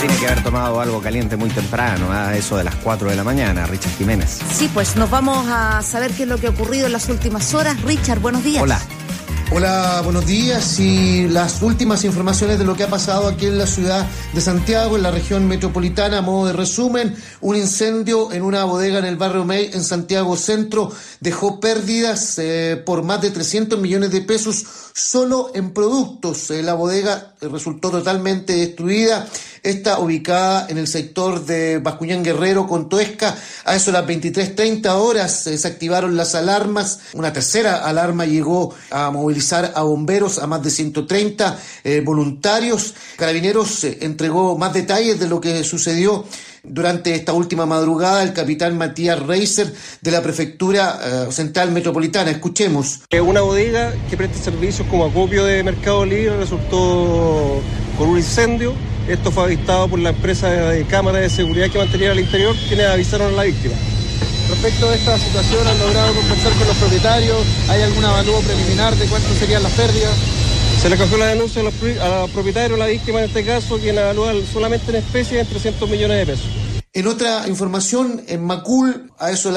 tiene que haber tomado algo caliente muy temprano, a eso de las 4 de la mañana, Richard Jiménez. Sí, pues nos vamos a saber qué es lo que ha ocurrido en las últimas horas. Richard, buenos días. Hola. Hola, buenos días. Y las últimas informaciones de lo que ha pasado aquí en la ciudad de Santiago, en la región metropolitana, a modo de resumen: un incendio en una bodega en el barrio May, en Santiago Centro, dejó pérdidas por más de 300 millones de pesos solo en productos. La bodega resultó totalmente destruida. Está ubicada en el sector de Bascuñán Guerrero con Toesca. A eso de las 23:30 horas se activaron las alarmas. Una tercera alarma llegó a movilizar a bomberos, a más de 130 voluntarios. Carabineros entregó más detalles de lo que sucedió durante esta última madrugada el capitán Matías Reiser de la Prefectura Central Metropolitana. Escuchemos. Una bodega que presta servicios como acopio de Mercado Libre resultó con un incendio. Esto fue avistado por la empresa de cámaras de seguridad que mantenía al interior, quienes avisaron a la víctima. Respecto a esta situación, ¿han logrado conversar con los propietarios? ¿Hay algún avalúo preliminar de cuánto serían las pérdidas? Se le cogió la denuncia a los propietarios, la víctima en este caso, quien evalúa solamente en especie en 300 millones de pesos. En otra información, en Macul, a eso